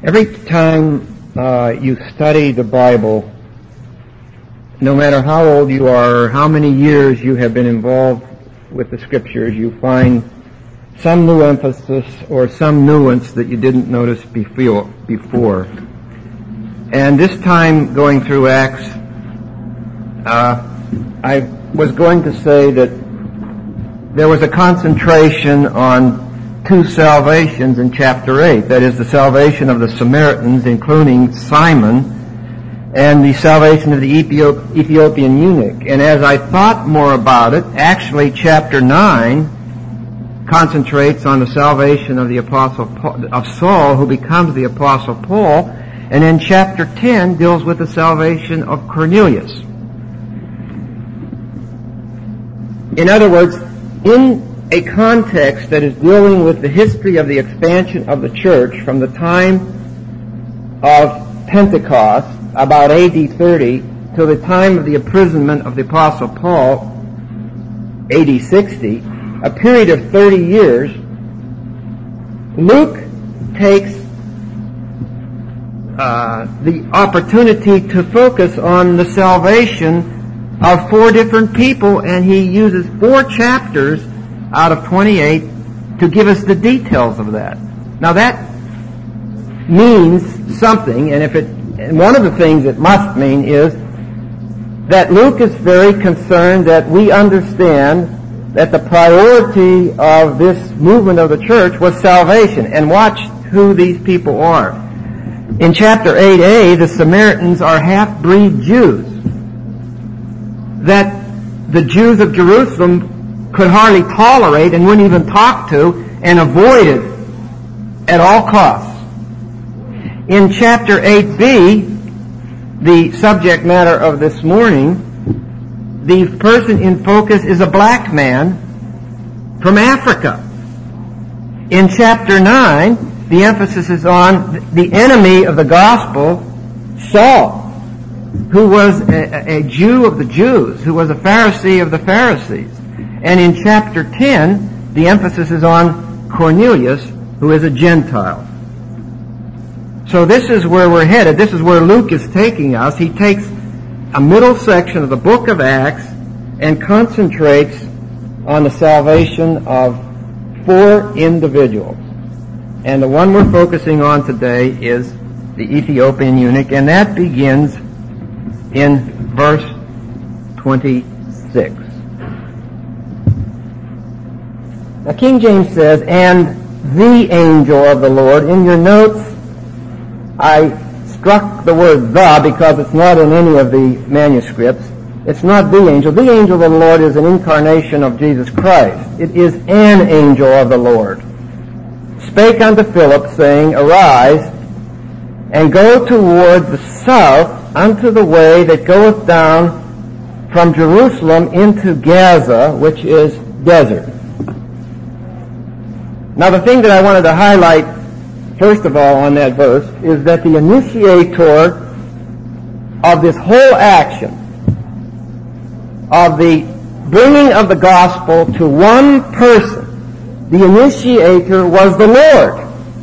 Every time you study the Bible, no matter how old you are or how many years you have been involved with the Scriptures, you find some new emphasis or some nuance that you didn't notice before. And this time going through Acts, I was going to say that there was a concentration on two salvations in chapter 8. That is, the salvation of the Samaritans, including Simon, and the salvation of the Ethiopian eunuch. And as I thought more about it, actually chapter 9 concentrates on the salvation of the Apostle Paul, of Saul, who becomes the Apostle Paul, and then chapter 10 deals with the salvation of Cornelius. In other words, in a context that is dealing with the history of the expansion of the church from the time of Pentecost, about AD 30, till the time of the imprisonment of the Apostle Paul, AD 60, a period of 30 years, Luke takes the opportunity to focus on the salvation of four different people, and he uses 4 chapters out of 28 to give us the details of that. Now that means something, and one of the things it must mean is that Luke is very concerned that we understand that the priority of this movement of the church was salvation. And watch who these people are. In chapter 8a, the Samaritans are half-breed Jews that the Jews of Jerusalem could hardly tolerate and wouldn't even talk to and avoided at all costs. In chapter 8b, the subject matter of this morning, the person in focus is a black man from Africa. In chapter 9, the emphasis is on the enemy of the gospel, Saul, who was a Jew of the Jews, who was a Pharisee of the Pharisees. And in chapter 10, the emphasis is on Cornelius, who is a Gentile. So this is where we're headed. This is where Luke is taking us. He takes a middle section of the book of Acts and concentrates on the salvation of 4 individuals. And the one we're focusing on today is the Ethiopian eunuch, and that begins in verse 26. Now, King James says, "And the angel of the Lord." In your notes, I struck the word "the" because it's not in any of the manuscripts. It's not the angel. The angel of the Lord is an incarnation of Jesus Christ. It is an angel of the Lord. "Spake unto Philip, saying, Arise, and go toward the south unto the way that goeth down from Jerusalem into Gaza, which is desert." Now, the thing that I wanted to highlight, first of all, on that verse, is that the initiator of this whole action, of the bringing of the gospel to one person, the initiator was the Lord.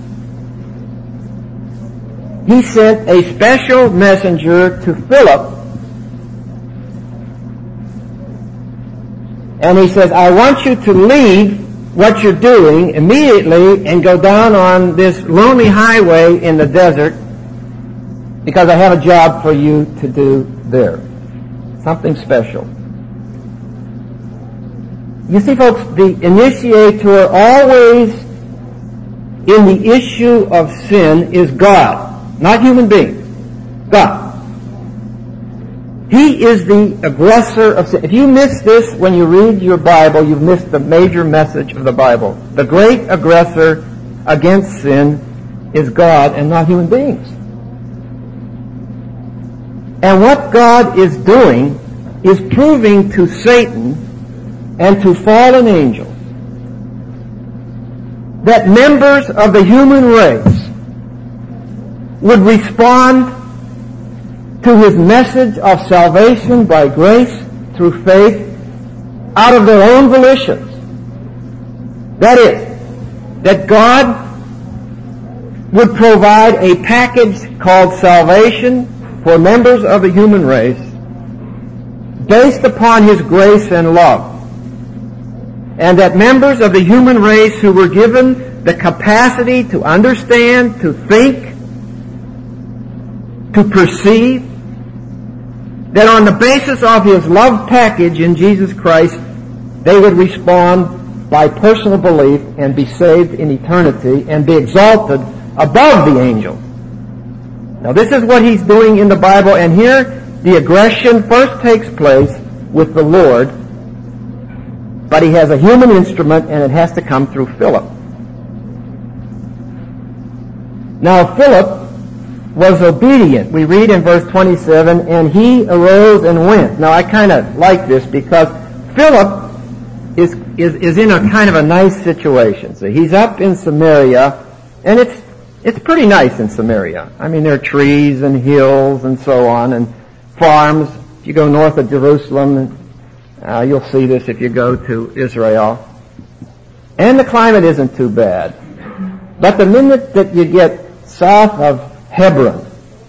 He sent a special messenger to Philip, and he says, "I want you to leave what you're doing immediately and go down on this lonely highway in the desert, because I have a job for you to do there." Something special. You see, folks, the initiator always in the issue of sin is God, not human beings. God. He is the aggressor of sin. If you miss this when you read your Bible, you've missed the major message of the Bible. The great aggressor against sin is God and not human beings. And what God is doing is proving to Satan and to fallen angels that members of the human race would respond to his message of salvation by grace through faith out of their own volitions. That is, that God would provide a package called salvation for members of the human race based upon His grace and love. And that members of the human race who were given the capacity to understand, to think, to perceive, that on the basis of His love package in Jesus Christ, they would respond by personal belief and be saved in eternity and be exalted above the angels. Now this is what He's doing in the Bible, and here the aggression first takes place with the Lord, but He has a human instrument and it has to come through Philip. Now Philip was obedient. We read in verse 27, and he arose and went. Now I kind of like this because Philip is in a kind of a nice situation. So he's up in Samaria, and it's pretty nice in Samaria. I mean, there are trees and hills and so on, and farms. If you go north of Jerusalem, you'll see this if you go to Israel. And the climate isn't too bad. But the minute that you get south of Hebron,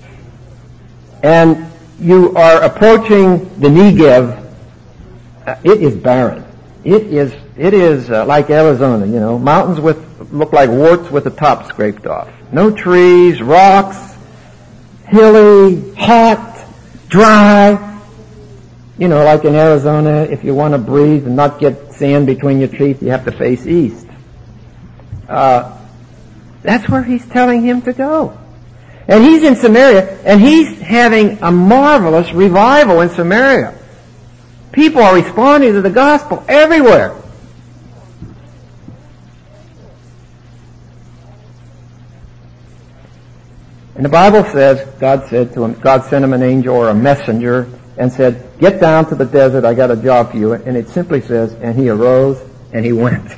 and you are approaching the Negev, it is barren. It is like Arizona, mountains look like warts with the top scraped off. No trees, rocks, hilly, hot, dry. Like in Arizona, if you want to breathe and not get sand between your teeth, you have to face east. That's where He's telling him to go. And he's in Samaria, and he's having a marvelous revival in Samaria. People are responding to the gospel everywhere. And the Bible says, God said to him, God sent him an angel or a messenger and said, get down to the desert, I got a job for you. And it simply says, and he arose and he went.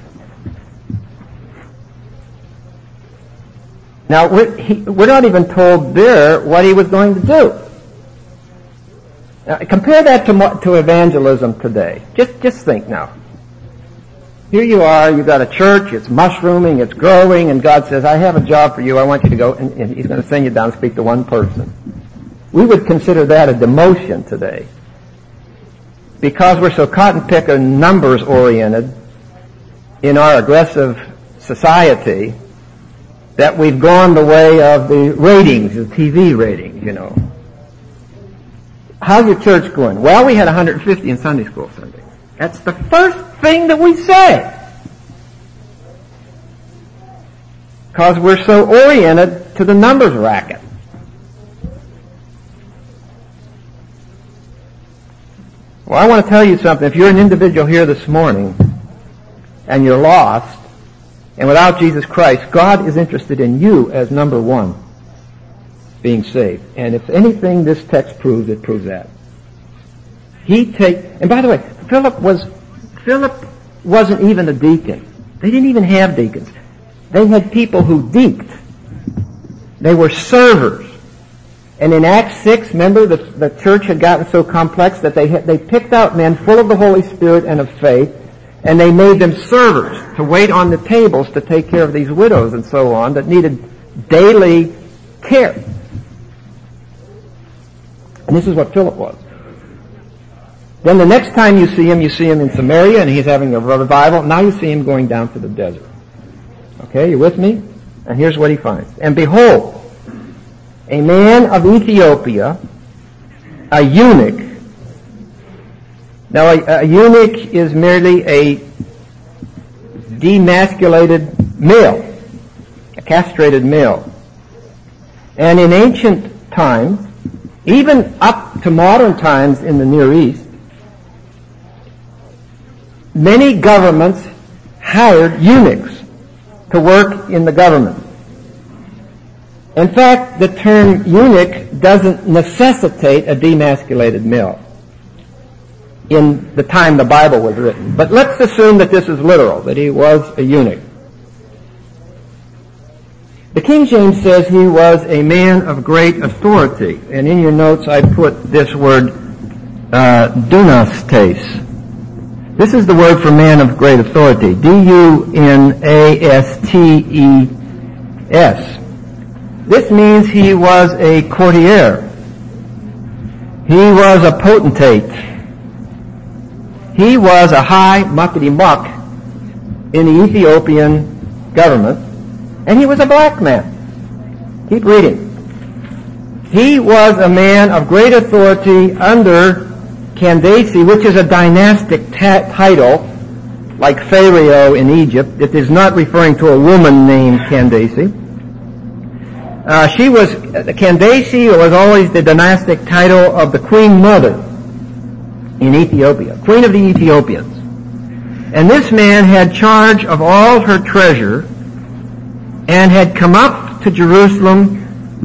Now, we're not even told there what he was going to do. Now, compare that to evangelism today. Just think now. Here you are, you've got a church, it's mushrooming, it's growing, and God says, I have a job for you, I want you to go, and He's going to send you down and speak to one person. We would consider that a demotion today. Because we're so cotton-picker, numbers-oriented in our aggressive society, that we've gone the way of the ratings, the TV ratings, How's your church going? Well, we had 150 in Sunday school Sunday. That's the first thing that we say. Because we're so oriented to the numbers racket. Well, I want to tell you something. If you're an individual here this morning and you're lost, and without Jesus Christ, God is interested in you as number one, being saved. And if anything this text proves, it proves that. And by the way, Philip wasn't even a deacon. They didn't even have deacons. They had people who deaced. They were servers. And in Acts 6, remember, the church had gotten so complex that they picked out men full of the Holy Spirit and of faith, and they made them servers to wait on the tables to take care of these widows and so on that needed daily care. And this is what Philip was. Then the next time you see him in Samaria, and he's having a revival. Now you see him going down to the desert. Okay, you with me? And here's what he finds. And behold, a man of Ethiopia, a eunuch. Now, a eunuch is merely a demasculated male, a castrated male. And in ancient times, even up to modern times in the Near East, many governments hired eunuchs to work in the government. In fact, the term eunuch doesn't necessitate a demasculated male in the time the Bible was written. But let's assume that this is literal, that he was a eunuch. The King James says he was a man of great authority. And in your notes I put this word, dunastes. This is the word for man of great authority. D-U-N-A-S-T-E-S. This means he was a courtier. He was a potentate. He was a high muckety-muck in the Ethiopian government, and he was a black man. Keep reading. He was a man of great authority under Candace, which is a dynastic title, like Pharaoh in Egypt. It is not referring to a woman named Candace. Candace was always the dynastic title of the Queen Mother in Ethiopia, Queen of the Ethiopians. And this man had charge of all her treasure and had come up to Jerusalem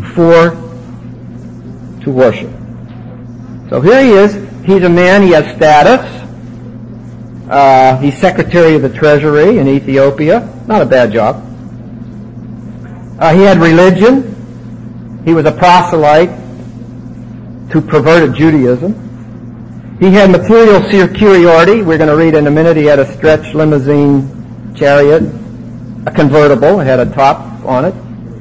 to worship. So here he is. He's a man, he has status. He's Secretary of the Treasury in Ethiopia. Not a bad job. He had religion. He was a proselyte to perverted Judaism. He had material superiority. We're going to read in a minute. He had a stretch limousine chariot, a convertible. It had a top on it.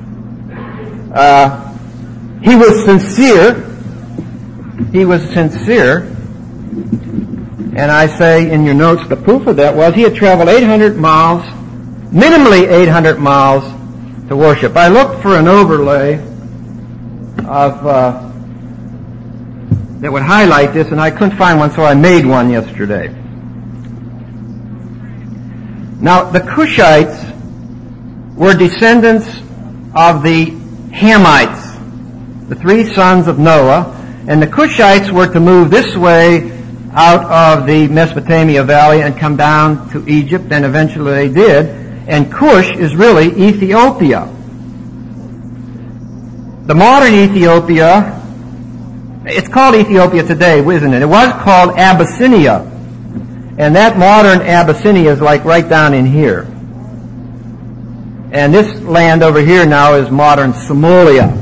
He was sincere. He was sincere. And I say in your notes, the proof of that was he had traveled 800 miles, minimally 800 miles to worship. I looked for an overlay of that would highlight this, and I couldn't find one, so I made one yesterday. Now, the Cushites were descendants of the Hamites, the three sons of Noah, and the Cushites were to move this way out of the Mesopotamia Valley and come down to Egypt, and eventually they did. And Cush is really Ethiopia. The modern Ethiopia, it's called Ethiopia today, isn't it? It was called Abyssinia. And that modern Abyssinia is like right down in here. And this land over here now is modern Somalia.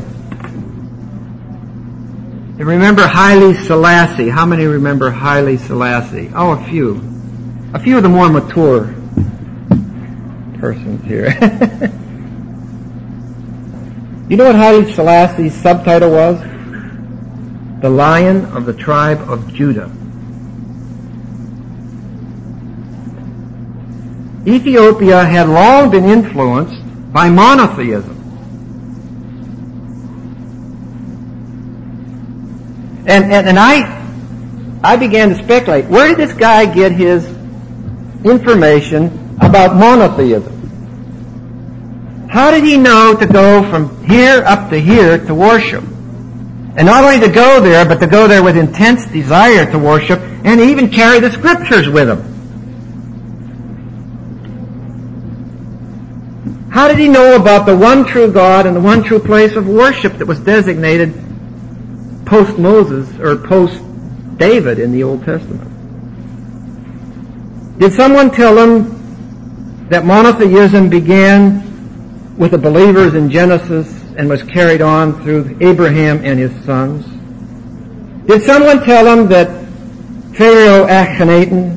You remember Haile Selassie? How many remember Haile Selassie? Oh, a few. A few of the more mature persons here. You know what Haile Selassie's subtitle was? The Lion of the Tribe of Judah. Ethiopia had long been influenced by monotheism. And I began to speculate, where did this guy get his information about monotheism? How did he know to go from here up to here to worship? And not only to go there, but to go there with intense desire to worship, and even carry the scriptures with him. How did he know about the one true God and the one true place of worship that was designated post-Moses or post-David in the Old Testament? Did someone tell him that monotheism began with the believers in Genesis and was carried on through Abraham and his sons? Did someone tell him that Pharaoh Akhenaten,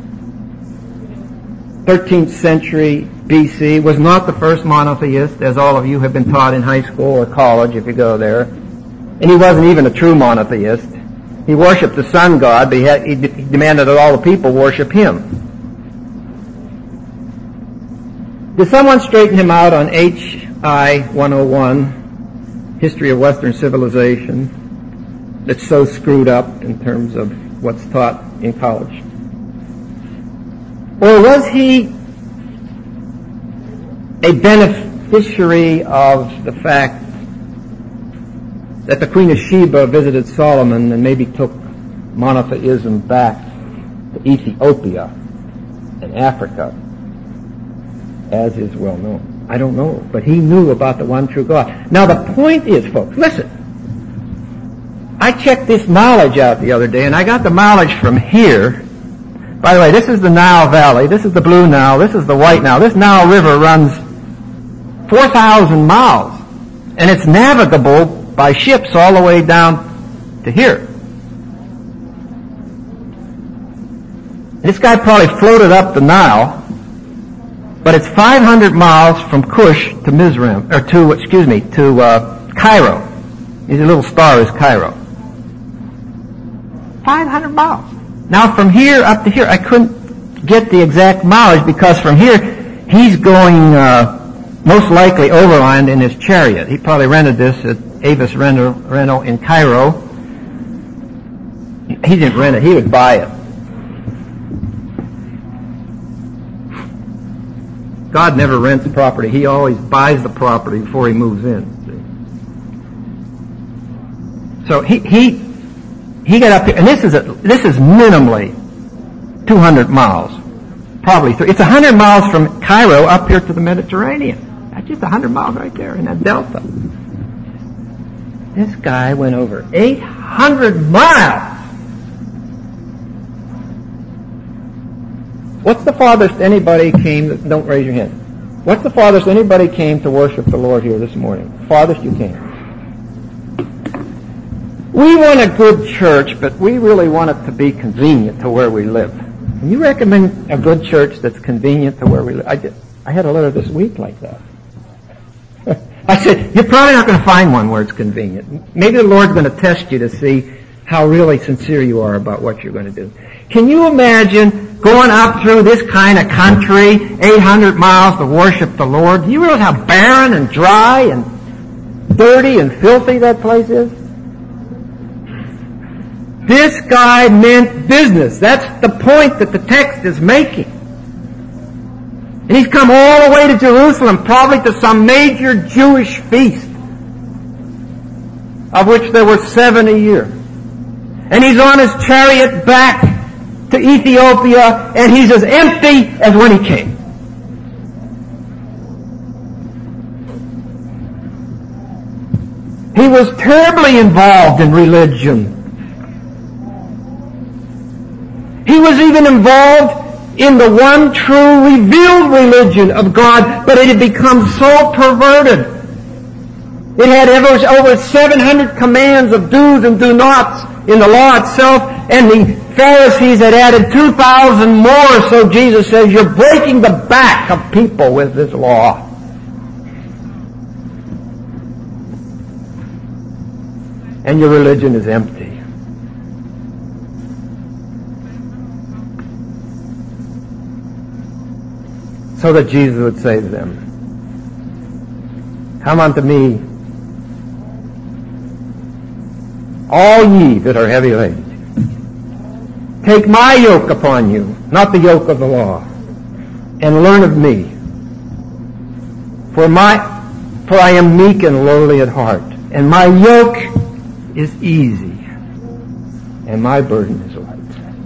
13th century BC, was not the first monotheist, as all of you have been taught in high school or college if you go there? And he wasn't even a true monotheist. He worshipped the sun god, but he demanded that all the people worship him. Did someone straighten him out on HI 101, History of Western Civilization, that's so screwed up in terms of what's taught in college? Or was he a beneficiary of the fact that the Queen of Sheba visited Solomon and maybe took monotheism back to Ethiopia and Africa, as is well known? I don't know, but he knew about the one true God. Now the point is, folks, listen. I checked this mileage out the other day, and I got the mileage from here. By the way, this is the Nile Valley. This is the Blue Nile. This is the White Nile. This Nile River runs 4,000 miles, and it's navigable by ships all the way down to here. This guy probably floated up the Nile But it's 500 miles from Cush to Mizraim, or to Cairo. His little star is Cairo. 500 miles. Now from here up to here, I couldn't get the exact mileage because from here, he's going most likely overland in his chariot. He probably rented this at Avis Rental in Cairo. He didn't rent it, he would buy it. God never rents property. He always buys the property before he moves in. See? So he got up here, and this is minimally 200 miles. Probably it's 100 miles from Cairo up here to the Mediterranean. That's just 100 miles right there in that delta. This guy went over 800 miles. What's the farthest anybody came, don't raise your hand. What's the farthest anybody came to worship the Lord here this morning? Farthest you came. We want a good church, but we really want it to be convenient to where we live. Can you recommend a good church that's convenient to where we live? I had a letter this week like that. I said, you're probably not going to find one where it's convenient. Maybe the Lord's going to test you to see how really sincere you are about what you're going to do. Can you imagine going up through this kind of country, 800 miles to worship the Lord? Do you realize how barren and dry and dirty and filthy that place is? This guy meant business. That's the point that the text is making. And he's come all the way to Jerusalem, probably to some major Jewish feast, of which there were 7 a year. And he's on his chariot back to Ethiopia, and he's as empty as when he came. He was terribly involved in religion. He was even involved in the one true revealed religion of God, but it had become so perverted. It had over 700 commands of do's and do nots in the law itself, and the Pharisees had added 2,000 more, so Jesus says, you're breaking the back of people with this law. And your religion is empty. So that Jesus would say to them, come unto me, all ye that are heavy laden. Take my yoke upon you, not the yoke of the law, and learn of me. For I am meek and lowly at heart, and my yoke is easy, and my burden is light.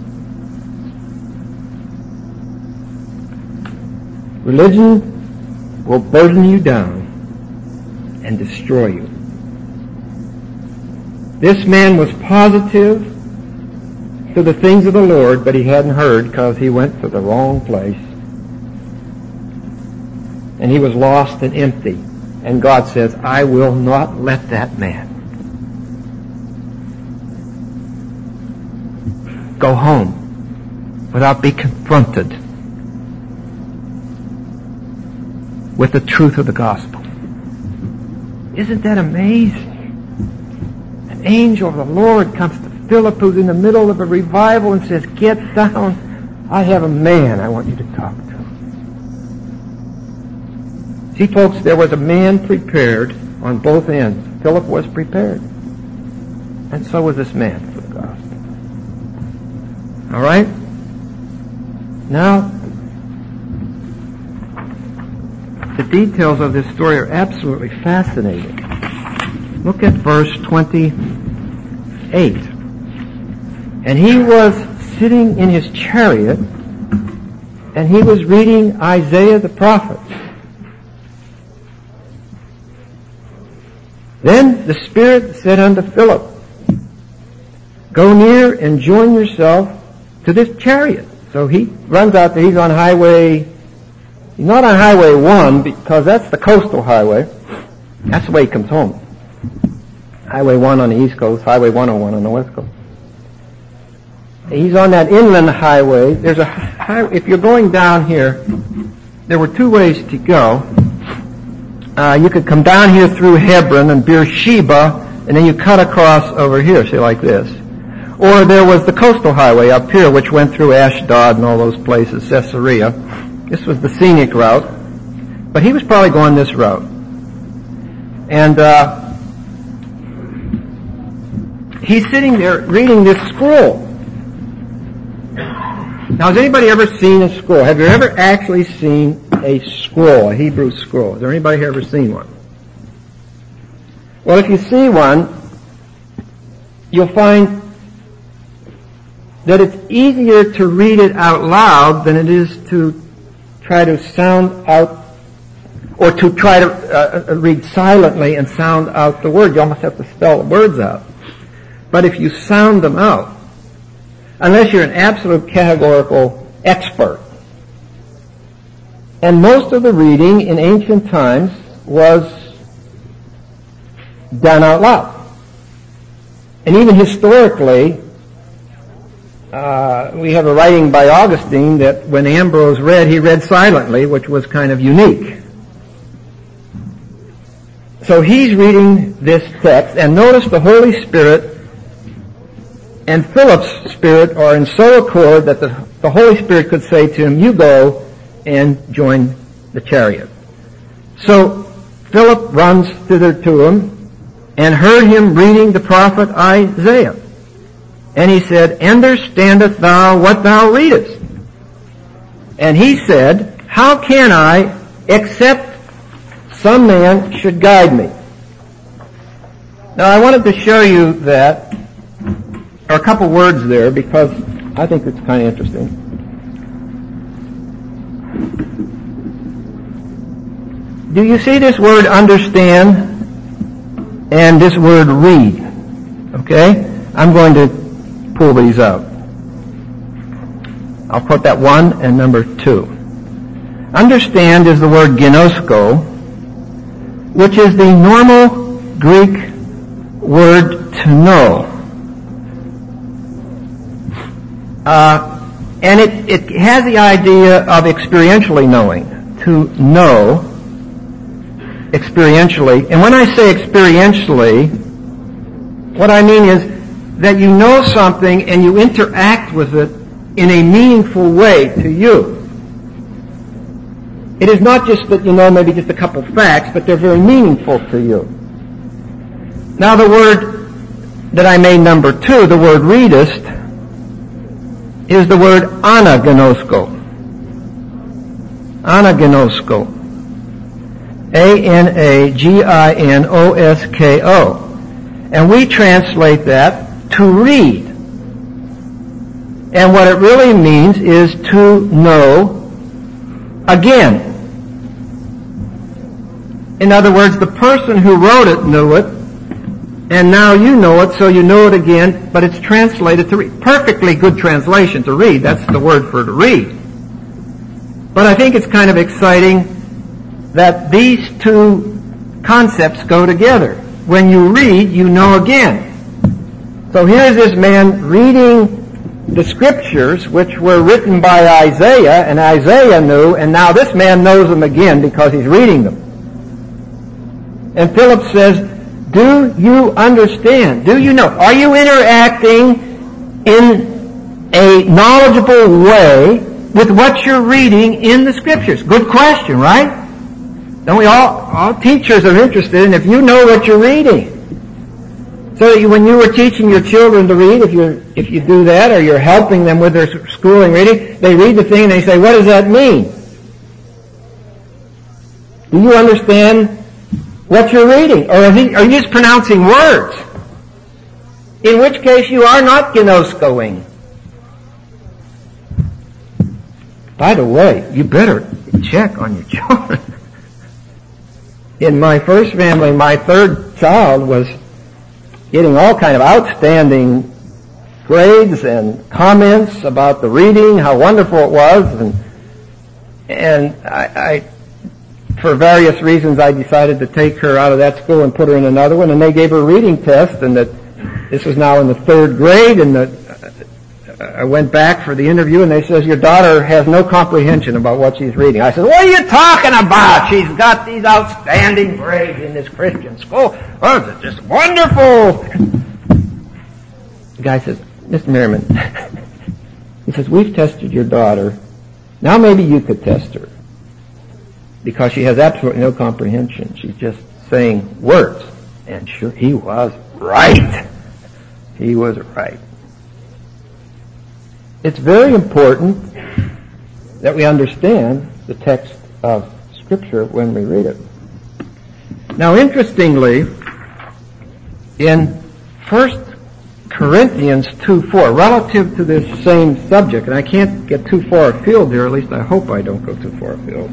Religion will burden you down and destroy you. This man was positive to the things of the Lord, but he hadn't heard because he went to the wrong place. And he was lost and empty. And God says, I will not let that man go home without being confronted with the truth of the gospel. Isn't that amazing? An angel of the Lord comes to Philip, who's in the middle of a revival, and says, get down. I have a man I want you to talk to. See, folks, there was a man prepared on both ends. Philip was prepared. And so was this man for the gospel. All right? Now, the details of this story are absolutely fascinating. Look at verse 28. And he was sitting in his chariot, and he was reading Isaiah the prophet. Then the Spirit said unto Philip, go near and join yourself to this chariot. So he runs out there. He's on highway. He's not on highway 1 because that's the coastal highway. That's the way he comes home. Highway 1 on the east coast, highway 101 on the west coast. He's on that inland highway. There's a highway. If you're going down here, there were two ways to go. You could come down here through Hebron and Beersheba, and then you cut across over here, say like this. Or there was the coastal highway up here, which went through Ashdod and all those places, Caesarea. This was the scenic route. But he was probably going this route. And he's sitting there reading this scroll. Now, has anybody ever seen a scroll? Have you ever actually seen a scroll, a Hebrew scroll? Has there anybody here ever seen one? Well, if you see one, you'll find that it's easier to read it out loud than it is to try to sound out, or to try to read silently and sound out the word. You almost have to spell the words out. But if you sound them out, unless you're an absolute categorical expert, and most of the reading in ancient times was done out loud. And even historically, we have a writing by Augustine that when Ambrose read, he read silently, which was kind of unique. So he's reading this text, and notice the Holy Spirit and Philip's spirit are in so accord that the Holy Spirit could say to him, you go and join the chariot. So Philip runs thither to him and heard him reading the prophet Isaiah. And he said, understandest thou what thou readest? And he said, how can I, except some man should guide me? Now I wanted to show you that, or a couple words there, because I think it's kind of interesting. Do you see this word understand and this word read? Okay? I'm going to pull these out. I'll put that 1 and number 2. Understand is the word ginosko, which is the normal Greek word to know. And it has the idea of experientially knowing, to know experientially. And when I say experientially, what I mean is that you know something and you interact with it in a meaningful way to you. It is not just that you know maybe just a couple facts, but they're very meaningful to you. Now the word that I made number 2, the word readest, is the word anaginosko. Anaginosko. A-N-A-G-I-N-O-S-K-O. And we translate that to read. And what it really means is to know again. In other words, the person who wrote it knew it, and now you know it, so you know it again, but it's translated to read. Perfectly good translation to read. That's the word for to read. But I think it's kind of exciting that these two concepts go together. When you read, you know again. So here's this man reading the scriptures, which were written by Isaiah, and Isaiah knew, and now this man knows them again because he's reading them. And Philip says, do you understand? Do you know? Are you interacting in a knowledgeable way with what you're reading in the scriptures? Good question, right? Don't we all teachers are interested in if you know what you're reading. So when you were teaching your children to read, if you do that, or you're helping them with their schooling reading, they read the thing and they say, what does that mean? Do you understand what you're reading? Or are you just pronouncing words? In which case you are not ginoskoing. By the way, you better check on your children. In my first family, my third child was getting all kind of outstanding grades and comments about the reading, how wonderful it was, and I for various reasons, I decided to take her out of that school and put her in another one, and they gave her a reading test, and that this was now in the 3rd grade, and I went back for the interview and they says, your daughter has no comprehension about what she's reading. I said, what are you talking about? She's got these outstanding grades in this Christian school. Oh, it's just wonderful. The guy says, Mr. Merriman, he says, we've tested your daughter. Now maybe you could test her. Because she has absolutely no comprehension. She's just saying words. And sure, he was right. He was right. It's very important that we understand the text of Scripture when we read it. Now, interestingly, in 1 Corinthians 2:4, relative to this same subject, and I can't get too far afield here, at least I hope I don't go too far afield.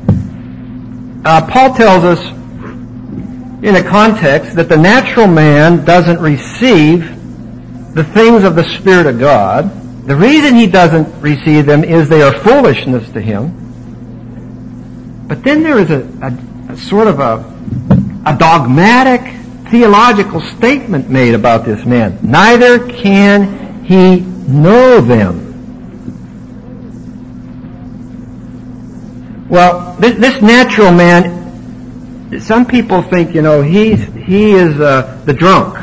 Paul tells us in a context that the natural man doesn't receive the things of the Spirit of God. The reason he doesn't receive them is they are foolishness to him. But then there is a sort of a dogmatic theological statement made about this man. Neither can he know them. Well, this natural man, some people think, he is the drunk.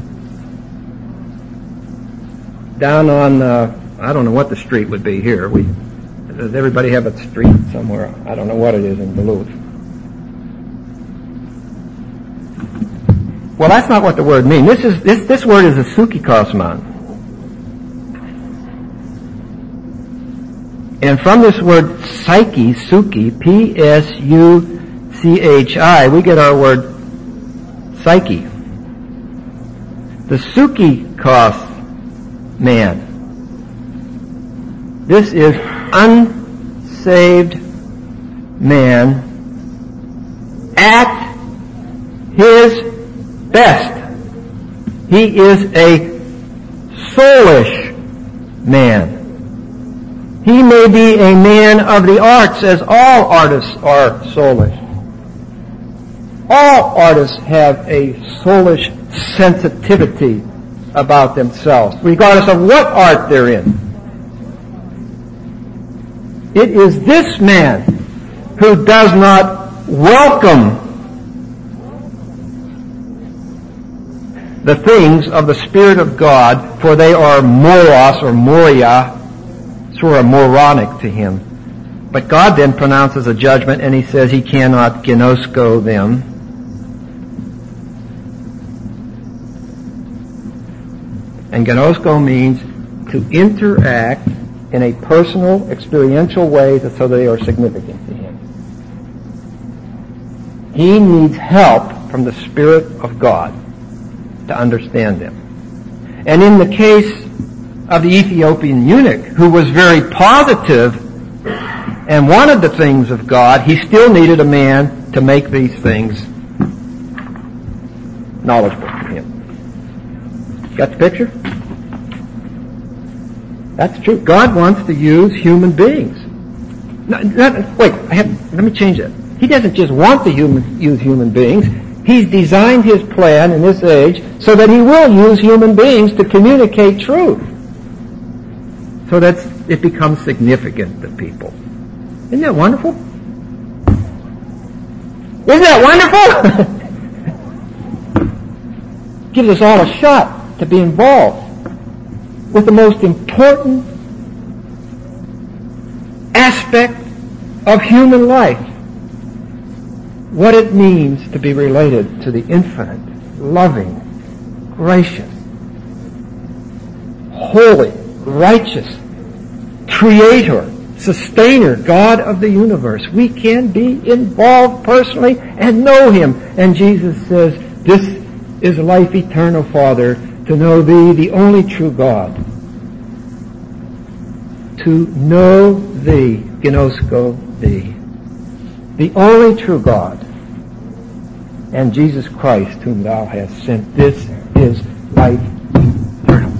Down on, I don't know what the street would be here. Does everybody have a street somewhere? I don't know what it is in Duluth. Well, that's not what the word means. This word is a sukikosman. And from this word psyche, suki, P-S-U-C-H-I, we get our word psyche. The sukikos man. This is unsaved man at his best. He is a soulish man. He may be a man of the arts, as all artists are soulish. All artists have a soulish sensitivity about themselves, regardless of what art they're in. It is this man who does not welcome the things of the Spirit of God, for they are moros or moria, sort of moronic to him. But God then pronounces a judgment, and he says he cannot ginosko them. And ginosko means to interact in a personal, experiential way so they are significant to him. He needs help from the Spirit of God to understand them. And in the case of the Ethiopian eunuch, who was very positive and wanted the things of God, he still needed a man to make these things knowledgeable to him. Got the picture? That's true. God wants to use human beings. Let me change that. He doesn't just want to use human beings. He's designed his plan in this age so that he will use human beings to communicate truth, so that it becomes significant to people. Isn't that wonderful? Isn't that wonderful? Gives us all a shot to be involved with the most important aspect of human life. What it means to be related to the infinite, loving, gracious, holy, righteous, creator, sustainer, God of the universe. We can be involved personally and know him. And Jesus says, this is life eternal, Father, to know thee, the only true God. To know thee, ginosko thee, the only true God, and Jesus Christ, whom thou hast sent. This is life eternal.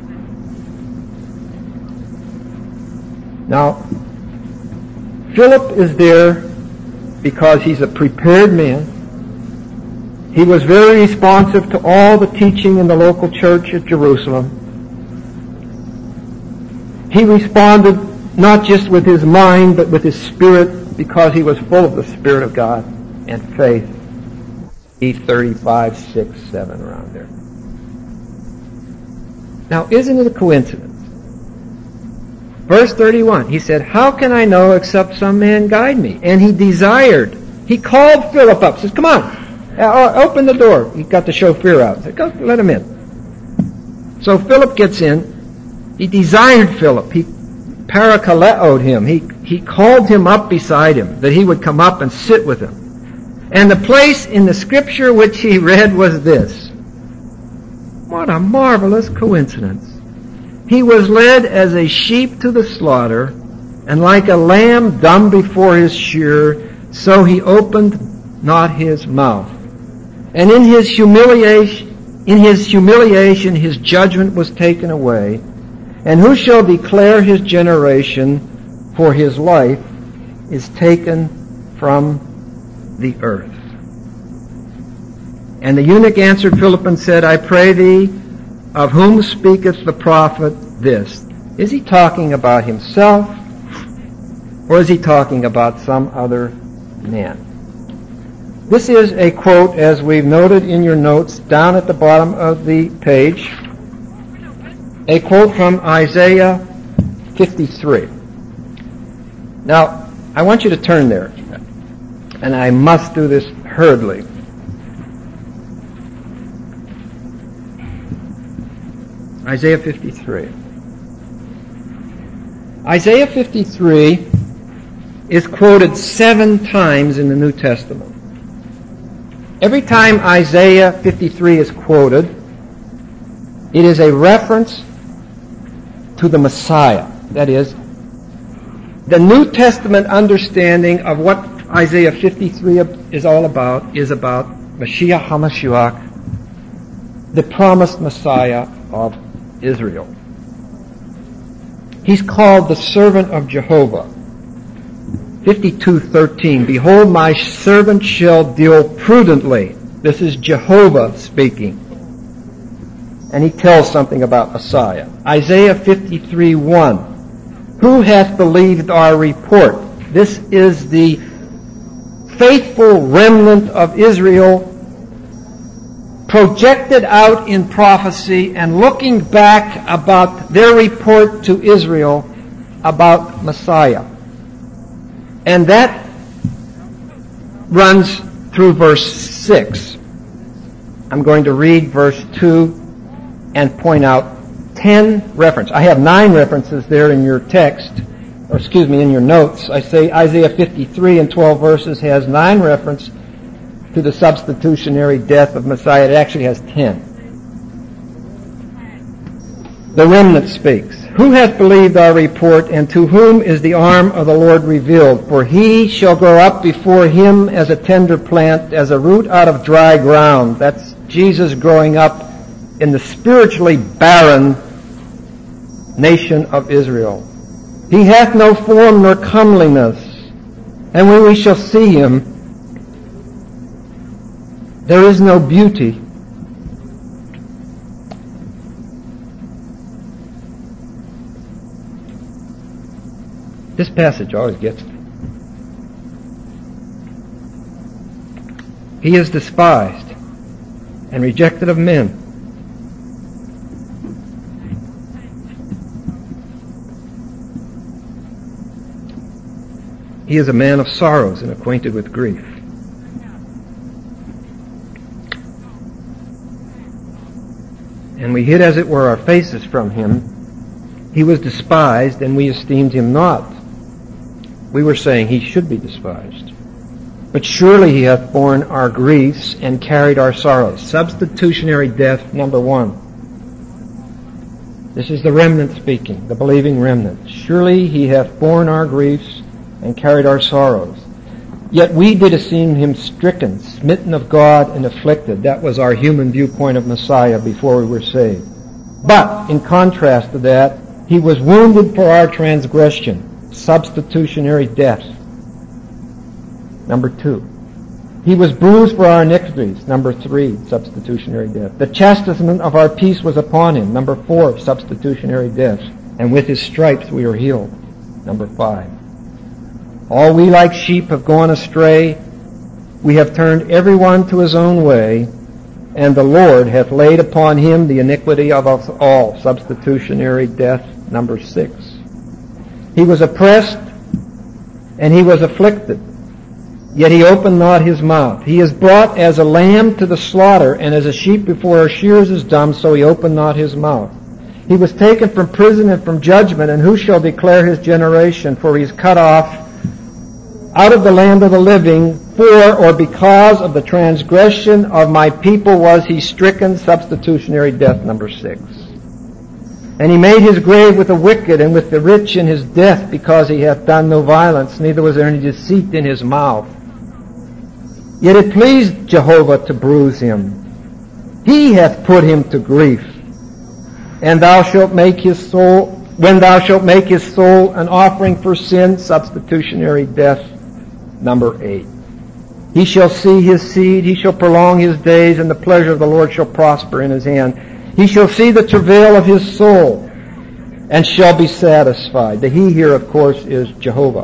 Now, Philip is there because he's a prepared man. He was very responsive to all the teaching in the local church at Jerusalem. He responded not just with his mind, but with his spirit, because he was full of the Spirit of God and faith. E35, 6, 7, around there. Now, isn't it a coincidence? Verse 31, he said, "How can I know except some man guide me?" And he called Philip up, says, "Come on, open the door." He got the chauffeur out. He said, "Go, let him in." So Philip gets in. He desired Philip. He parakaleoed him. He called him up beside him, that he would come up and sit with him. And the place in the scripture which he read was this. What a marvelous coincidence. He was led as a sheep to the slaughter, and like a lamb dumb before his shearer, so he opened not his mouth. And in his humiliation his judgment was taken away. And who shall declare his generation? For his life is taken from the earth. And the eunuch answered Philip and said, "I pray thee, of whom speaketh the prophet this?" Is he talking about himself, or is he talking about some other man? This is a quote, as we've noted in your notes, down at the bottom of the page, a quote from Isaiah 53. Now, I want you to turn there, and I must do this hurriedly. Isaiah 53. Isaiah 53 is quoted 7 times in the New Testament. Every time Isaiah 53 is quoted, it is a reference to the Messiah. That is, the New Testament understanding of what Isaiah 53 is all about is about Mashiach HaMashiach, the promised Messiah of Israel. He's called the servant of Jehovah. 52:13, "Behold, my servant shall deal prudently." This is Jehovah speaking. And he tells something about Messiah. Isaiah 53:1, "Who hath believed our report?" This is the faithful remnant of Israel projected out in prophecy and looking back about their report to Israel about Messiah. And that runs through verse 6. I'm going to read verse 2 and point out 10 references. I have 9 references there in your text, or excuse me, in your notes. I say Isaiah 53 in 12 verses has 9 references to the substitutionary death of Messiah. It actually has 10. The remnant speaks. "Who hath believed our report, and to whom is the arm of the Lord revealed? For he shall grow up before him as a tender plant, as a root out of dry ground." That's Jesus growing up in the spiritually barren nation of Israel. "He hath no form nor comeliness, and when we shall see him, there is no beauty." This passage always gets me. "He is despised and rejected of men. He is a man of sorrows and acquainted with grief." "And we hid as it were our faces from him. He was despised, and we esteemed him not." We were saying he should be despised. "But surely he hath borne our griefs and carried our sorrows." Substitutionary death, number 1. This is the remnant speaking, the believing remnant. "Surely he hath borne our griefs and carried our sorrows. Yet we did esteem him stricken, smitten of God, and afflicted." That was our human viewpoint of Messiah before we were saved. But, in contrast to that, "He was wounded for our transgression." Substitutionary death. Number 2. "He was bruised for our iniquities." Number 3, substitutionary death. "The chastisement of our peace was upon him." Number 4, substitutionary death. and with his stripes we are healed. Number 5. All we like sheep have gone astray. We have turned every one to his own way, and the Lord hath laid upon him the iniquity of us all. Substitutionary death. Number 6. He was oppressed, and he was afflicted, yet he opened not his mouth. He is brought as a lamb to the slaughter, and as a sheep before her shearers is dumb, so he opened not his mouth. He was taken from prison and from judgment, and who shall declare his generation? For he is cut off out of the land of the living. For or because of the transgression of my people was he stricken. Substitutionary death. Number 6. And he made his grave with the wicked and with the rich in his death, because he hath done no violence, neither was there any deceit in his mouth. Yet it pleased Jehovah to bruise him. He hath put him to grief. And thou shalt make his soul, when thou shalt make his soul an offering for sin. Substitutionary death. Number 8. He shall see his seed, he shall prolong his days, and the pleasure of the Lord shall prosper in his hand. He shall see the travail of his soul, and shall be satisfied. The he here, of course, is Jehovah.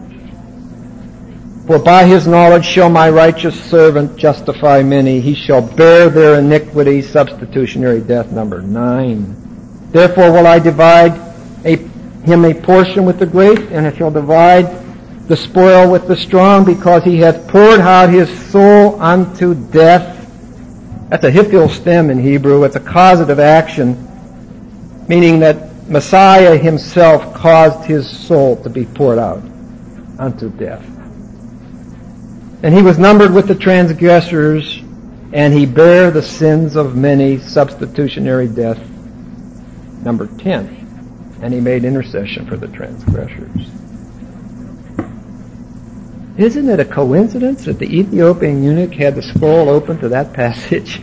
For by his knowledge shall my righteous servant justify many. He shall bear their iniquity. Substitutionary death. Number 9. Therefore will I divide him a portion with the great, and it shall divide the spoil with the strong, because he hath poured out his soul unto death. That's a hifil stem in Hebrew. It's a causative action, meaning that Messiah himself caused his soul to be poured out unto death. And he was numbered with the transgressors, and he bare the sins of many. Substitutionary death. Number 10. And he made intercession for the transgressors. Isn't it a coincidence that the Ethiopian eunuch had the scroll open to that passage?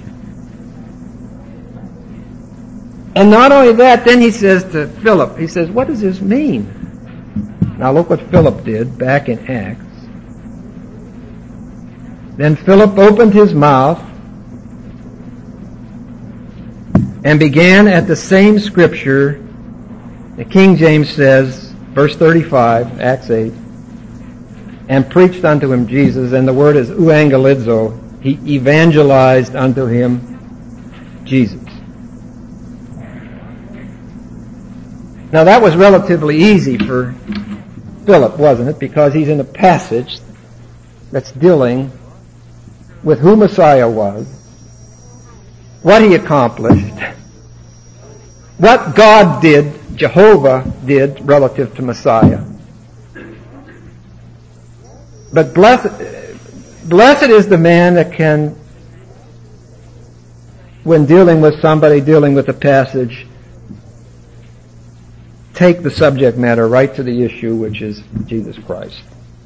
And not only that, then he says to Philip, he says, what does this mean? Now look what Philip did back in Acts. Then Philip opened his mouth and began at the same scripture. The King James says, verse 35, Acts 8, and preached unto him Jesus, and the word is euangelizo. He evangelized unto him Jesus. Now that was relatively easy for Philip, wasn't it? Because he's in a passage that's dealing with who Messiah was, what he accomplished, what God did, Jehovah did relative to Messiah. But blessed is the man that can, when dealing with somebody, dealing with a passage, take the subject matter right to the issue, which is Jesus Christ.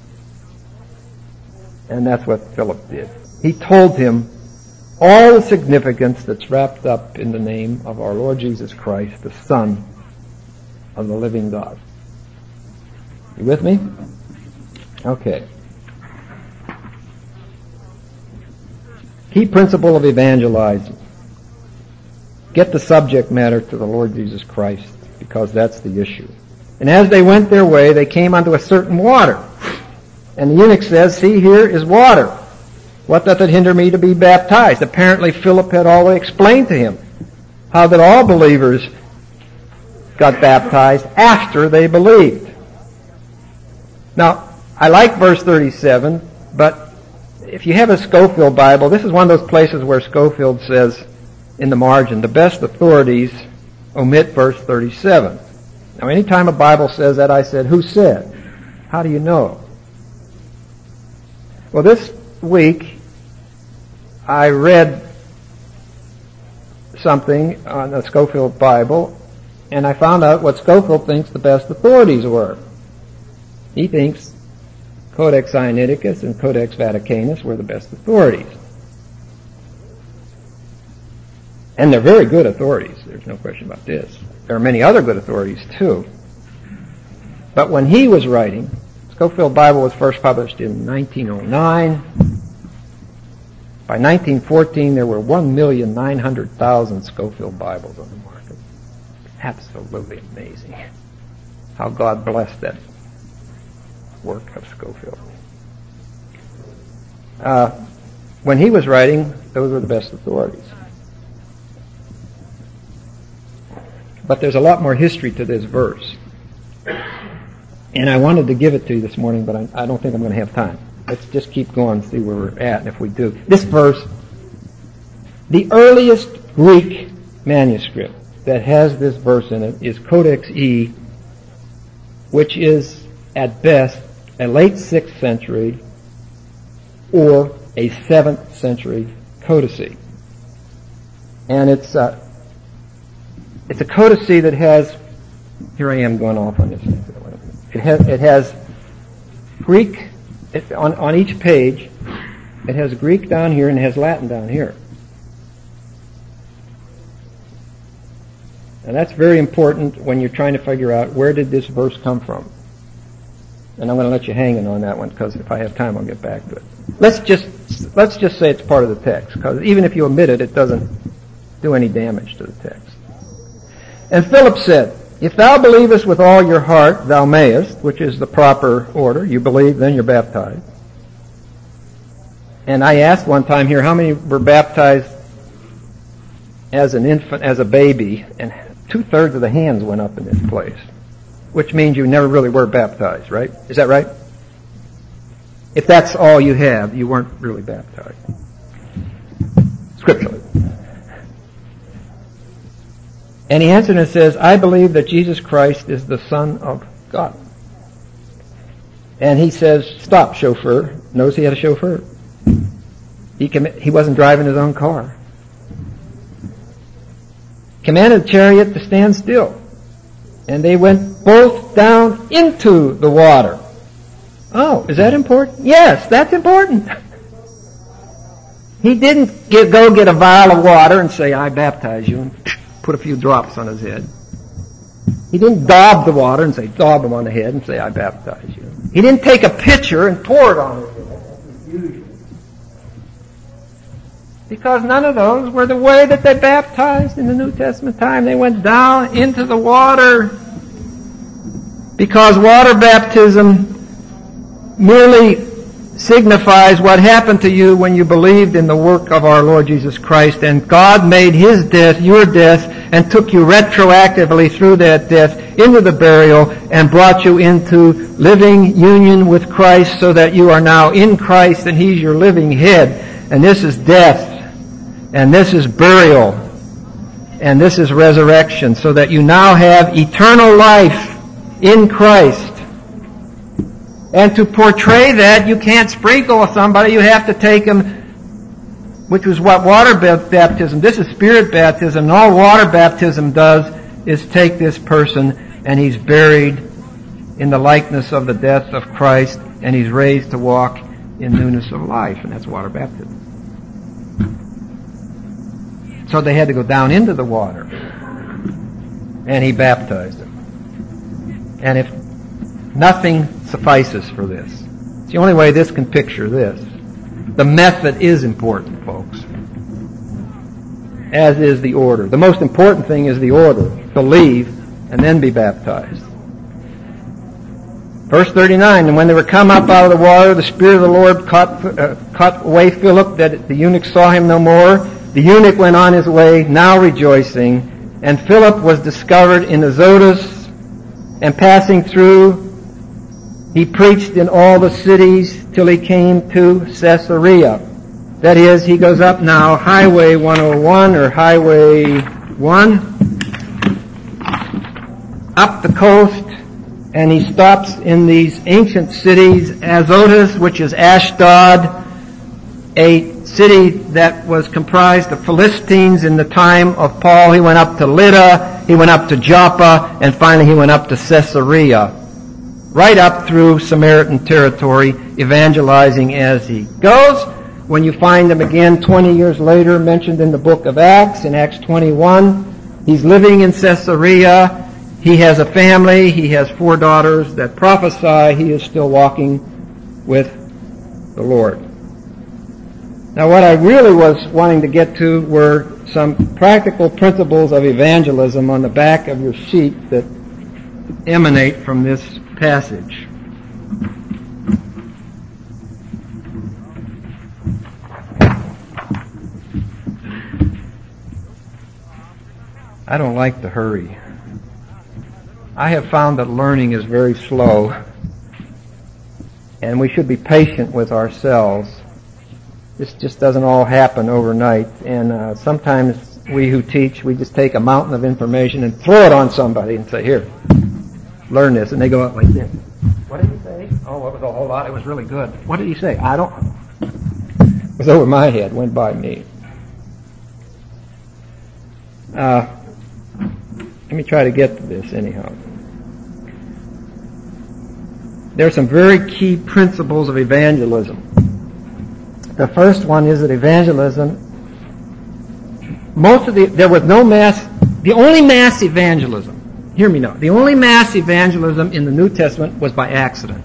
And that's what Philip did. He told him all the significance that's wrapped up in the name of our Lord Jesus Christ, the Son of the living God. You with me? Okay. Key principle of evangelizing. Get the subject matter to the Lord Jesus Christ, because that's the issue. And as they went their way, they came unto a certain water. And the eunuch says, see, here is water. What doth it hinder me to be baptized? Apparently Philip had already explained to him how that all believers got baptized after they believed. Now, I like verse 37, but if you have a Scofield Bible, this is one of those places where Scofield says in the margin, the best authorities omit verse 37. Now, anytime a Bible says that, I said, who said? How do you know? Well, this week, I read something on the Scofield Bible, and I found out what Scofield thinks the best authorities were. He thinks Codex Sinaiticus and Codex Vaticanus were the best authorities. And they're very good authorities. There's no question about this. There are many other good authorities too. But when he was writing, Scofield Bible was first published in 1909. By 1914, there were 1,900,000 Scofield Bibles on the market. absolutely amazing how God blessed that work of Scofield. When he was writing, those were the best authorities. But there's a lot more history to this verse. And I wanted to give it to you this morning, but I don't think I'm going to have time. Let's just keep going and see where we're at, and if we do. This verse, the earliest Greek manuscript that has this verse in it is Codex E, which is at best a late 6th century or a 7th century codice. And it's a codice that has, here I am going off on this. It has Greek, on each page, it has Greek down here and it has Latin down here. And that's very important when you're trying to figure out where did this verse come from. And I'm going to let you hang in on that one because if I have time I'll get back to it. Let's just say it's part of the text, because even if you omit it, it doesn't do any damage to the text. And Philip said, if thou believest with all your heart, thou mayest, which is the proper order. You believe, then you're baptized. And I asked one time here, how many were baptized as an infant, as a baby? And 2/3 of the hands went up in this place, which means you never really were baptized, right? Is that right? If that's all you have, you weren't really baptized. Scripturally. And he answered and says, I believe that Jesus Christ is the Son of God. And he says, stop, chauffeur. Notice he had a chauffeur. He wasn't driving his own car. Commanded the chariot to stand still. And they went both down into the water. Oh, is that important? Yes, that's important. He didn't go get a vial of water and say, I baptize you, and put a few drops on his head. He didn't daub the water and say, daub him on the head and say, I baptize you. He didn't take a pitcher and pour it on his head. Because none of those were the way that they baptized in the New Testament time. They went down into the water. Because water baptism merely signifies what happened to you when you believed in the work of our Lord Jesus Christ, and God made His death your death and took you retroactively through that death into the burial and brought you into living union with Christ so that you are now in Christ and He's your living head. And this is death, and this is burial, and this is resurrection, so that you now have eternal life in Christ. And to portray that, you can't sprinkle somebody, you have to take them, which was what water baptism, this is spirit baptism, and all water baptism does is take this person and he's buried in the likeness of the death of Christ, and he's raised to walk in newness of life, and that's water baptism. So they had to go down into the water, and he baptized them. And if nothing suffices for this. It's the only way this can picture this. The method is important, folks. As is the order. The most important thing is the order. Believe and then be baptized. Verse 39, and when they were come up out of the water, the Spirit of the Lord caught away Philip, that the eunuch saw him no more. The eunuch went on his way, now rejoicing. And Philip was discovered in Azotus, and passing through, he preached in all the cities till he came to Caesarea. That is, he goes up now Highway 101 or Highway 1, up the coast, and he stops in these ancient cities, Azotus, which is Ashdod, a city that was comprised of Philistines in the time of Paul. He went up to Lydda, he went up to Joppa, and finally he went up to Caesarea. Right up through Samaritan territory, evangelizing as he goes. When you find him again 20 years later, mentioned in the book of Acts, in Acts 21, he's living in Caesarea. He has a family. He has 4 daughters that prophesy. He is still walking with the Lord. Now, what I really was wanting to get to were some practical principles of evangelism on the back of your sheet that emanate from this passage. I don't like to hurry. I have found that learning is very slow, and we should be patient with ourselves. This just doesn't all happen overnight, and sometimes we who teach, we just take a mountain of information and throw it on somebody and say, here, learn this, and they go out like this. What did he say? Oh, it was a whole lot. It was really good. What did he say? I don't know. It was over my head, went by me. Let me try to get to this anyhow. There are some very key principles of evangelism. The first one is that evangelism, there was no mass, the only mass evangelism, hear me now, the only mass evangelism in the New Testament was by accident.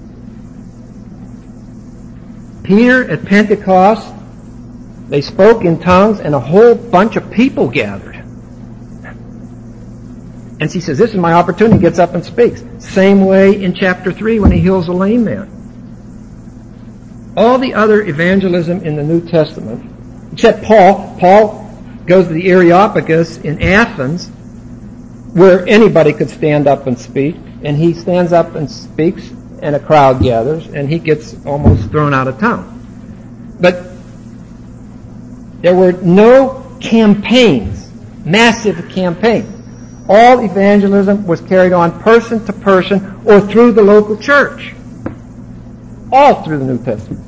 Peter at Pentecost, they spoke in tongues and a whole bunch of people gathered. And he says, this is my opportunity, gets up and speaks. Same way in chapter 3 when he heals a lame man. All the other evangelism in the New Testament, except Paul goes to the Areopagus in Athens, where anybody could stand up and speak, and he stands up and speaks, and a crowd gathers, and he gets almost thrown out of town. But there were no campaigns, massive campaigns. All evangelism was carried on person to person or through the local church. All through the New Testament.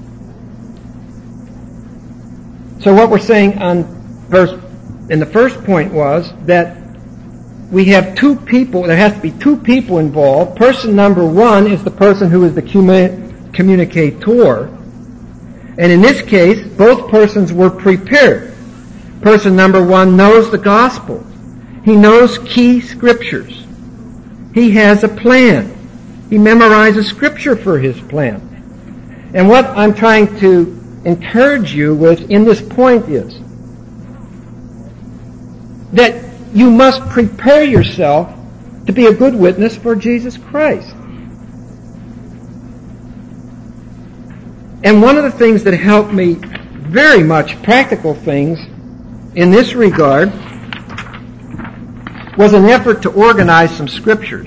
So what we're saying in the first point was that we have two people, there has to be two people involved. Person number one is the person who is the communicator. And in this case, both persons were prepared. Person number one knows the gospel. He knows key scriptures. He has a plan. He memorizes scripture for his plan. And what I'm trying to encourage you with in this point is that you must prepare yourself to be a good witness for Jesus Christ. And one of the things that helped me very much, practical things in this regard, was an effort to organize some scriptures.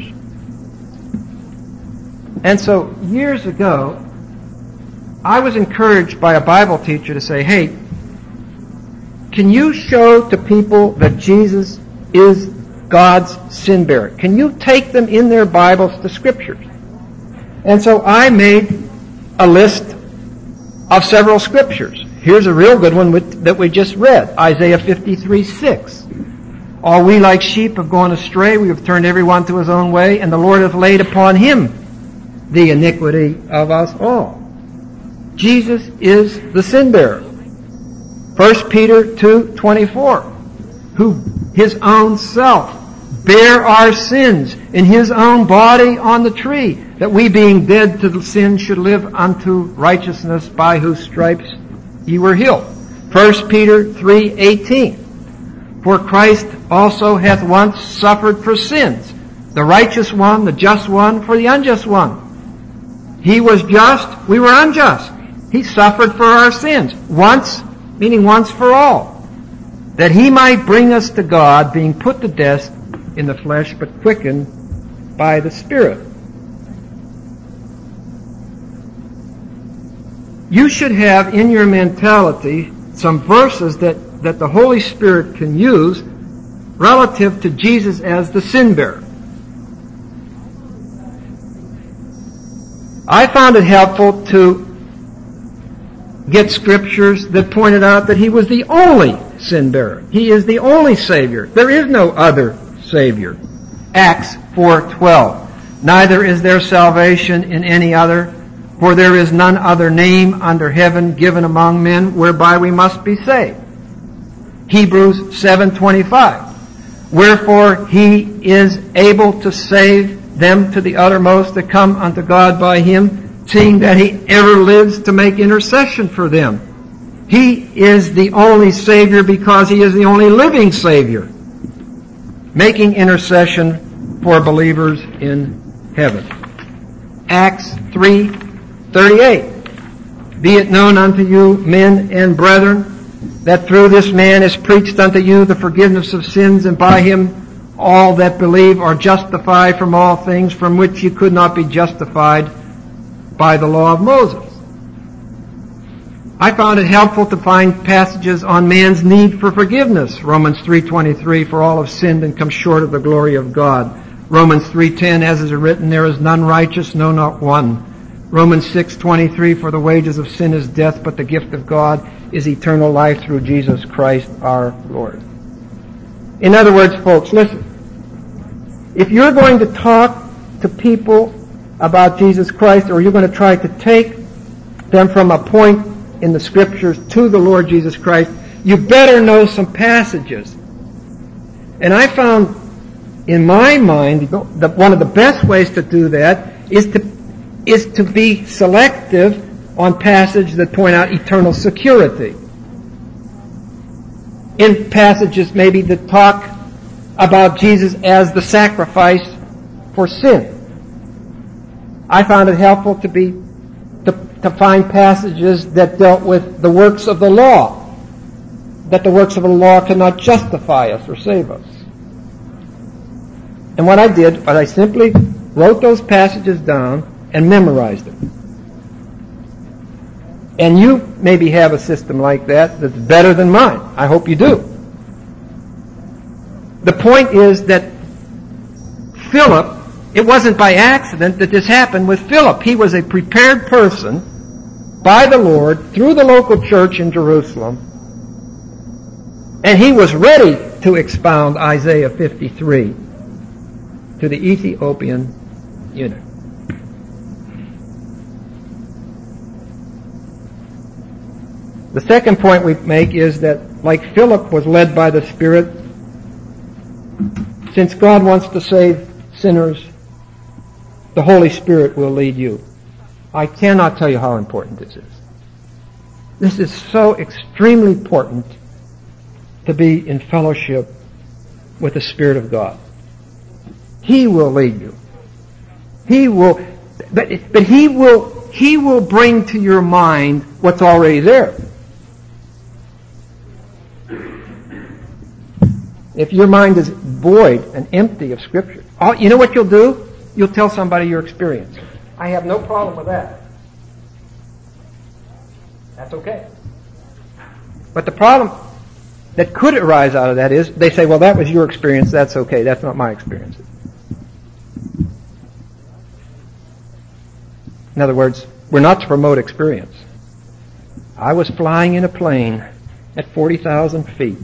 And so years ago, I was encouraged by a Bible teacher to say, hey, can you show to people that Jesus is God's sin bearer? Can you take them in their Bibles to scriptures? And so I made a list of several scriptures. Here's a real good one that we just read, Isaiah 53:6. All we like sheep have gone astray, we have turned everyone to his own way, and the Lord hath laid upon him the iniquity of us all. Jesus is the sin bearer. 1 Peter 2:24, who his own self bare our sins in his own body on the tree, that we being dead to the sin should live unto righteousness, by whose stripes ye were healed. 1 Peter 3:18, for Christ also hath once suffered for sins, the righteous one, the just one, for the unjust one. He was just, we were unjust. He suffered for our sins, once, meaning once for all, that he might bring us to God, being put to death in the flesh, but quickened by the Spirit. You should have in your mentality some verses that the Holy Spirit can use relative to Jesus as the sin bearer. I found it helpful to get scriptures that pointed out that he was the only sin bearer. He is the only Savior. There is no other Savior. Acts 4:12. Neither is there salvation in any other, for there is none other name under heaven given among men whereby we must be saved. Hebrews 7:25. Wherefore he is able to save them to the uttermost that come unto God by him, seeing that he ever lives to make intercession for them. He is the only Savior because He is the only living Savior, making intercession for believers in heaven. Acts 3:38. Be it known unto you, men and brethren, that through this man is preached unto you the forgiveness of sins, and by him all that believe are justified from all things from which you could not be justified by the law of Moses. I found it helpful to find passages on man's need for forgiveness. Romans 3:23, for all have sinned and come short of the glory of God. Romans 3:10, as is written, there is none righteous, no, not one. Romans 6:23, for the wages of sin is death, but the gift of God is eternal life through Jesus Christ our Lord. In other words, folks, listen. If you're going to talk to people about Jesus Christ, or you're going to try to take them from a point in the Scriptures to the Lord Jesus Christ, you better know some passages. And I found, in my mind, that one of the best ways to do that is to be selective on passages that point out eternal security. In passages maybe that talk about Jesus as the sacrifice for sin. I found it helpful to find passages that dealt with the works of the law, that the works of the law cannot justify us or save us. And what I did was I simply wrote those passages down and memorized them. And you maybe have a system like that that's better than mine. I hope you do. The point is that Philip, it wasn't by accident that this happened with Philip. He was a prepared person by the Lord through the local church in Jerusalem, and he was ready to expound Isaiah 53 to the Ethiopian eunuch. The second point we make is that, like Philip was led by the Spirit, since God wants to save sinners, the Holy Spirit will lead you. I cannot tell you how important this is. This is so extremely important to be in fellowship with the Spirit of God. He will lead you. He will, but He will bring to your mind what's already there. If your mind is void and empty of Scripture, you know what you'll do? You'll tell somebody your experience. I have no problem with that. That's okay. But the problem that could arise out of that is, they say, well, that was your experience, that's okay, that's not my experience. In other words, we're not to promote experience. I was flying in a plane at 40,000 feet.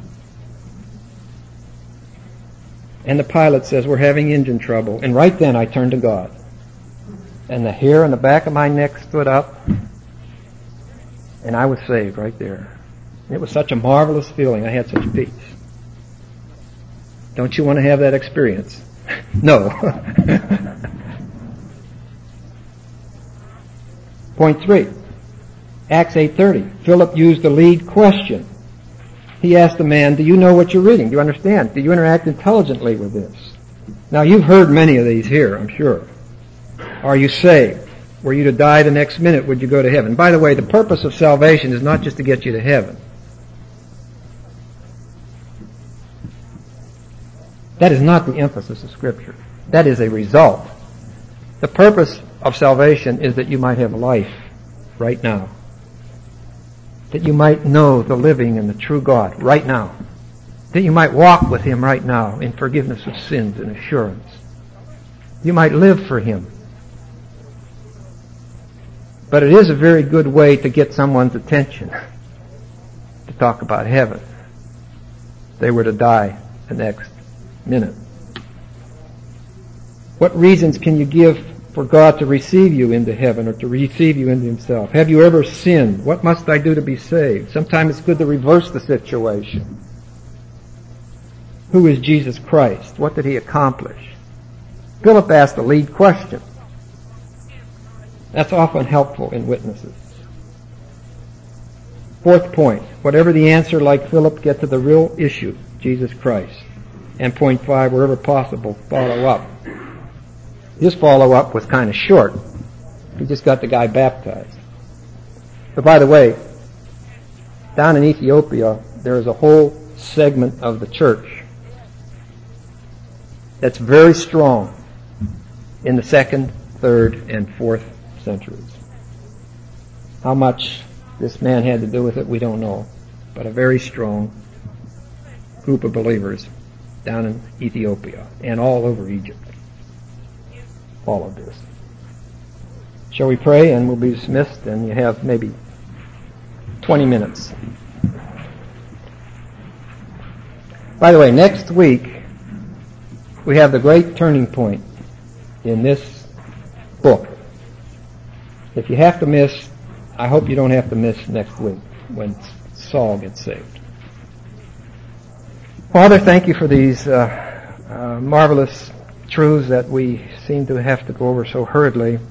And the pilot says, we're having engine trouble. And right then I turned to God. And the hair on the back of my neck stood up. And I was saved right there. And it was such a marvelous feeling. I had such peace. Don't you want to have that experience? No. Point 3. Acts 8:30. Philip used the lead question. He asked the man, do you know what you're reading? Do you understand? Do you interact intelligently with this? Now, you've heard many of these here, I'm sure. Are you saved? Were you to die the next minute, would you go to heaven? By the way, the purpose of salvation is not just to get you to heaven. That is not the emphasis of Scripture. That is a result. The purpose of salvation is that you might have life right now. That you might know the living and the true God right now. That you might walk with Him right now in forgiveness of sins and assurance. You might live for Him. But it is a very good way to get someone's attention to talk about heaven. They were to die the next minute. What reasons can you give for God to receive you into heaven or to receive you into Himself? Have you ever sinned? What must I do to be saved? Sometimes it's good to reverse the situation. Who is Jesus Christ? What did He accomplish? Philip asked the lead question. That's often helpful in witnesses. Fourth point, whatever the answer, like Philip, get to the real issue, Jesus Christ. And point 5, wherever possible, follow up. His follow-up was kind of short. He just got the guy baptized. But by the way, down in Ethiopia, there is a whole segment of the church that's very strong in the 2nd, 3rd, and 4th centuries. How much this man had to do with it, we don't know. But a very strong group of believers down in Ethiopia and all over Egypt followed this. Shall we pray and we'll be dismissed, and you have maybe 20 minutes. By the way, next week we have the great turning point in this book. If you have to miss, I hope you don't have to miss next week when Saul gets saved. Father, thank you for these marvelous truths that we seem to have to go over so hurriedly.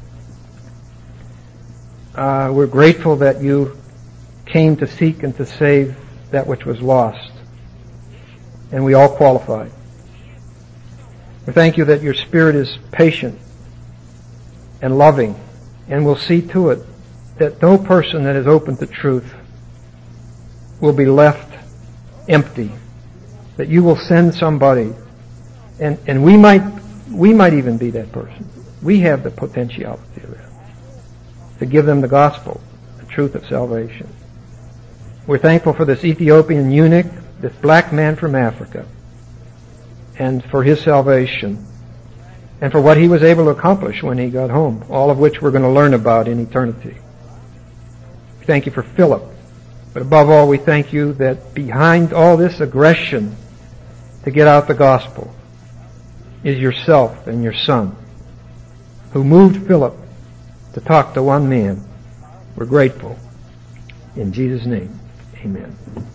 We're grateful that you came to seek and to save that which was lost, and we all qualify. We thank you that your Spirit is patient and loving, and will see to it that no person that is open to truth will be left empty, that you will send somebody, and we might even be that person. We have the potentiality of that, to give them the gospel, the truth of salvation. We're thankful for this Ethiopian eunuch, this black man from Africa, and for his salvation, and for what he was able to accomplish when he got home, all of which we're going to learn about in eternity. We thank you for Philip, but above all we thank you that behind all this aggression to get out the gospel is yourself and your Son, who moved Philip to talk to one man. We're grateful. In Jesus' name, amen.